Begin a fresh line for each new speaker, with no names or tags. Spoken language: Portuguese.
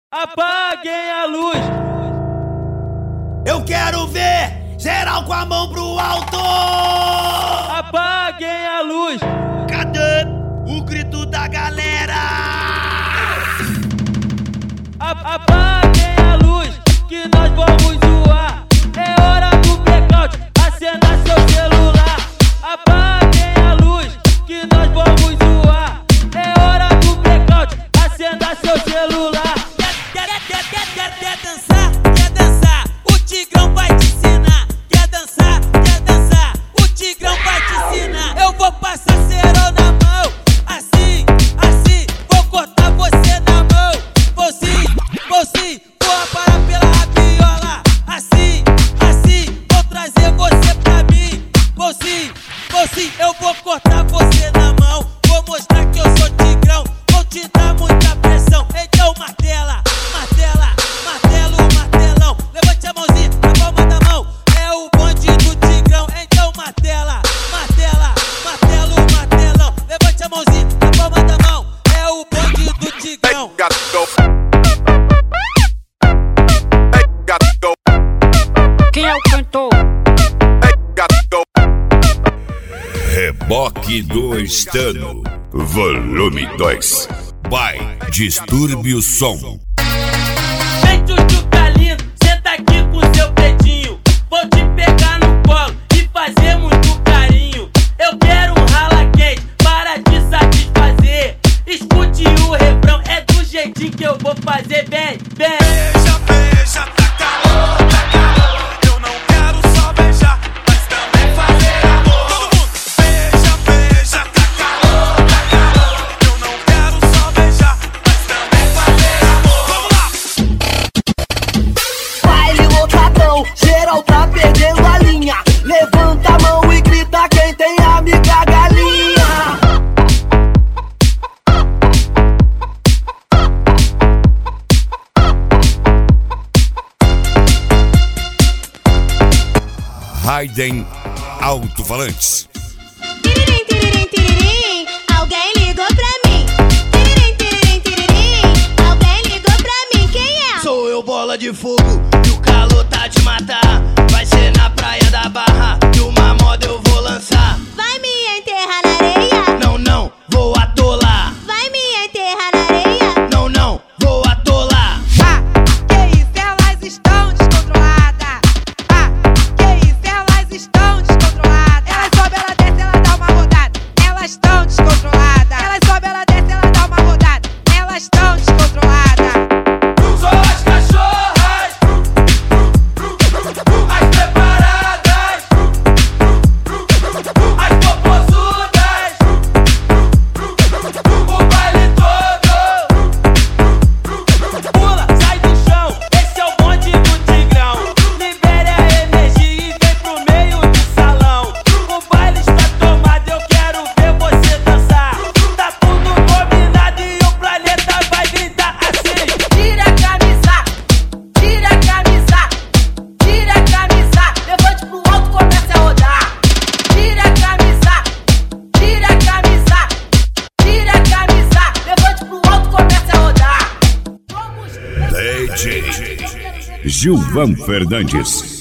Apaguem a luz.
Eu quero ver geral com a mão pro alto.
Apaguem a luz.
Cadê o grito da galera?
Apaguem a luz, que nós vamos zoar. É hora do blackout, acenda seu celular. Apaguem a luz, que nós vamos zoar. É hora do blackout, acenda seu celular.
Quer dançar? Quer dançar? O Tigrão vai te ensinar. Quer dançar? Quer dançar? O Tigrão vai te ensinar. Eu vou passar cerol na mão, assim, assim. Vou cortar você na mão, vou sim, vou aparar pela rabiola, assim, assim. Vou trazer você pra mim, vou sim, eu vou cortar você na mão. Vou mostrar que eu sou Tigrão, vou te dar muita pressão. Então martela, martela, martelo, martelão. Levante a mãozinha na palma da mão, é o bonde do Tigrão. Então martela, martela, martelo, martelão. Levante a mãozinha na palma da mão, é o bonde do Tigrão.
Quem é o cantor?
Reboque do Estano, volume 2. By Distúrbio o Som.
Vem tchutchuca lindo, senta aqui com seu dedinho. Vou te pegar no colo e fazer muito carinho. Eu quero um rala quente para te satisfazer. Escute o refrão, é do jeitinho que eu vou fazer. Vem, vem.
Beija, beija, tá calor, tá calor. Eu não quero só beijar, mas também fazer amor. Todo mundo. Beija, beija, tá calor, tá calor. Eu não quero só beijar, mas também fazer amor. Vamos lá!
Baile lotadão, geral tá perdendo a linha. Levanta a mão e grita quem tem amiga galinha.
Raiden Alto-Falantes.
Tiririm, tiririm, tiririm, alguém ligou pra mim. Tiririm, tiririm, tiririm, alguém ligou pra mim. Quem é?
Sou eu, bola de fogo, e o calor tá de matar. Vai ser na praia da Barra, e uma moda eu vou lançar.
Vai me enterrar na areia?
Não, não, vou atolar.
Vai me enterrar na areia?
Não, não, vou atolar.
Que isso, elas estão descontroladas. Que isso, elas estão descontroladas. Ela sobe, ela desce, ela dá uma rodada. Elas estão descontroladas. Ela sobe, ela desce, ela dá uma rodada. Elas estão descontroladas.
Só as cachorras, as preparadas, as popozudas, o baile todo. Pula, sai do chão, esse é o bonde do Tigrão. Libere a energia e vem pro meio do salão. O baile está tomado, eu quero ver você dançar. Tá tudo combinado e o planeta vai gritar assim.
Tira a camisa, tira a camisa, tira a camisa. Levante pro alto, comece a rodar. Tira a camisa, tira a camisa, tira a camisa. Levante pro alto, comece a rodar.
DJ Gilvan Fernandes.